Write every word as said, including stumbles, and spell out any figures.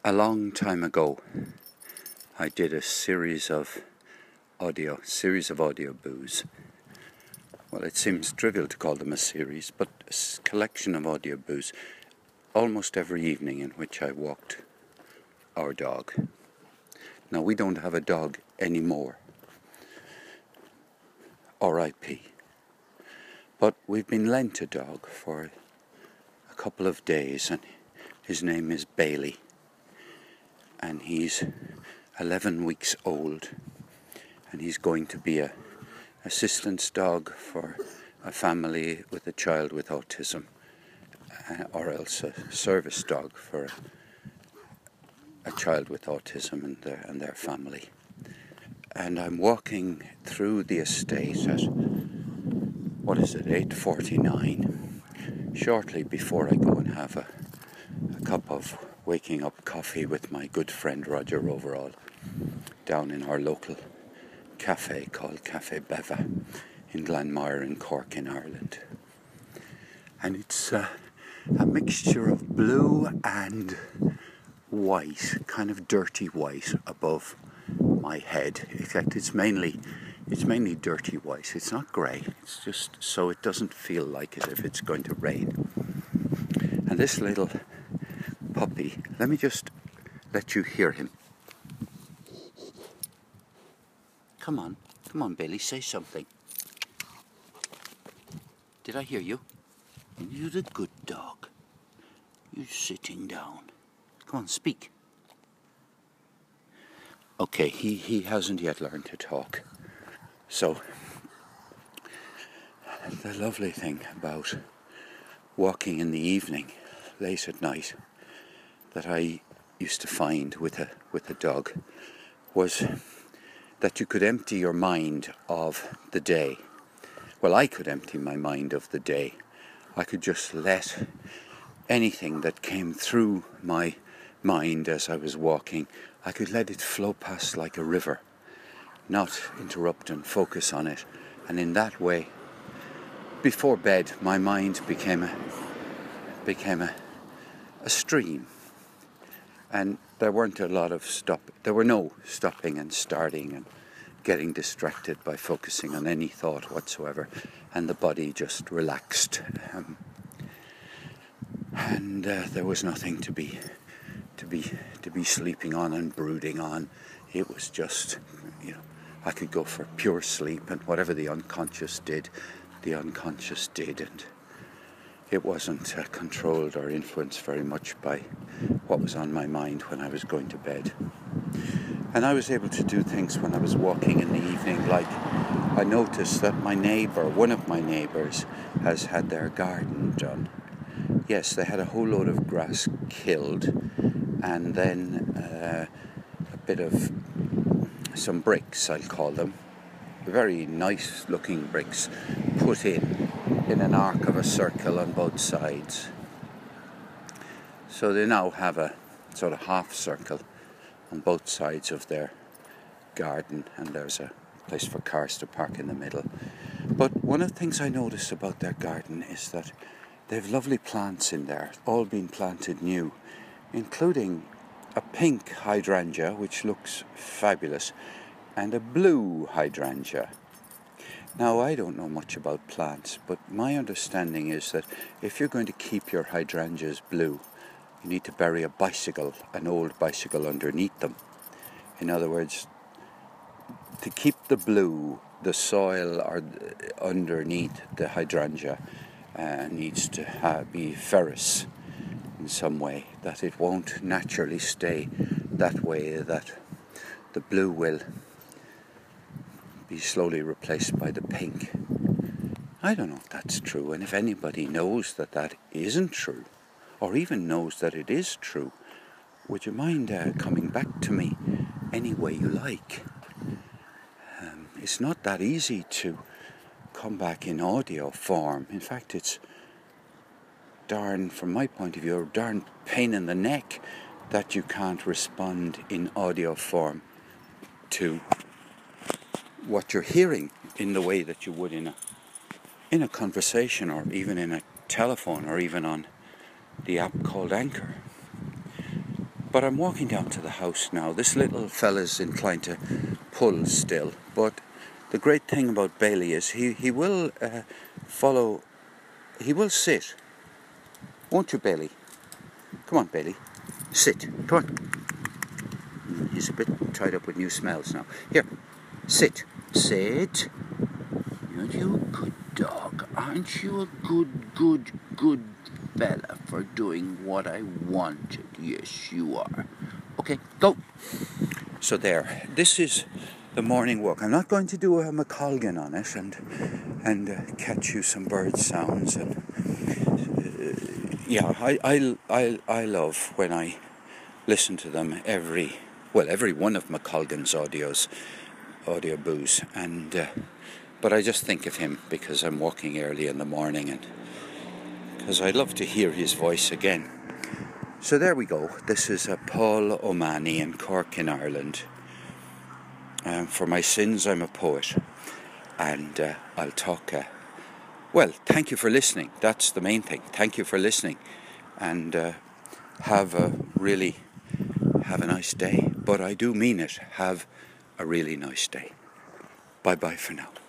A long time ago, I did a series of audio, series of audio boos. Well, it seems trivial to call them a series, but a collection of audio boos, almost every evening in which I walked our dog. Now, we don't have a dog anymore, R I P, but we've been lent a dog for a couple of days, and his name is Bailey. And he's eleven weeks old, and he's going to be a assistance dog for a family with a child with autism, uh, or else a service dog for a, a child with autism and their, and their family. And I'm walking through the estate at, what is it, eight forty-nine, shortly before I go and have a, a cup of waking up coffee with my good friend Roger Overall down in our local cafe called Cafe Beva in Glanmire in Cork in Ireland. And it's uh, a mixture of blue and white, kind of dirty white above my head. In fact, it's mainly it's mainly dirty white. It's not grey. It's just so it doesn't feel like as if it's going to rain. And this little puppy, let me just let you hear him. Come on, come on, Bailey, say something. Did I hear you? You're the good dog. You're sitting down. Come on, speak. Okay, he, he hasn't yet learned to talk. So, the lovely thing about walking in the evening, late at night, that I used to find with a with a dog was that you could empty your mind of the day. Well, I could empty my mind of the day. I could just let anything that came through my mind as I was walking, I could let it flow past like a river, not interrupt and focus on it. And in that way, before bed, my mind became a became a, a stream. And there weren't a lot of stop. There were no stopping and starting and getting distracted by focusing on any thought whatsoever, and the body just relaxed. Um, and uh, there was nothing to be, to be, to be sleeping on and brooding on. It was just, you know, I could go for pure sleep, and whatever the unconscious did, the unconscious did, and it wasn't uh, controlled or influenced very much by what was on my mind when I was going to bed. And I was able to do things when I was walking in the evening, like I noticed that my neighbour, one of my neighbours, has had their garden done. Yes, they had a whole load of grass killed, and then uh, a bit of some bricks, I'll call them, very nice looking bricks, put in in an arc of a circle on both sides. So they now have a sort of half circle on both sides of their garden, and there's a place for cars to park in the middle. But one of the things I noticed about their garden is that they have lovely plants in there, all been planted new, including a pink hydrangea, which looks fabulous, and a blue hydrangea. Now, I don't know much about plants, but my understanding is that if you're going to keep your hydrangeas blue, you need to bury a bicycle, an old bicycle underneath them. In other words, to keep the blue, the soil or underneath the hydrangea uh, needs to uh, be ferrous in some way, that it won't naturally stay that way, that the blue will be slowly replaced by the pink. I don't know if that's true, and if anybody knows that that isn't true, or even knows that it is true, would you mind uh, coming back to me any way you like? Um, it's not that easy to come back in audio form. In fact, it's darn, from my point of view, a darn pain in the neck that you can't respond in audio form to what you're hearing in the way that you would in a in a conversation, or even in a telephone, or even on the app called Anchor. But I'm walking down to the house now. This little fella's inclined to pull still, but the great thing about Bailey is he, he will uh, follow, he will sit. Won't you, Bailey? Come on, Bailey. Sit. Come on. He's a bit tied up with new smells now. Here. Sit. Sit. Aren't you a good dog? Aren't you a good, good, good fella for doing what I wanted? Yes, you are. Okay, go. So there. This is the morning walk. I'm not going to do a McColgan on it and and uh, catch you some bird sounds. And uh, yeah, I, I, I, I love when I listen to them every, well, every one of McColgan's audios, audio boos, and uh, but I just think of him because I'm walking early in the morning and because I'd love to hear his voice again. So there we go. This is uh, Paul O'Mahony in Cork in Ireland. Um, for my sins, I'm a poet, and uh, I'll talk. Uh, well, thank you for listening. That's the main thing. Thank you for listening, and uh, have a really have a nice day. But I do mean it. Have a really nice day. Bye bye for now.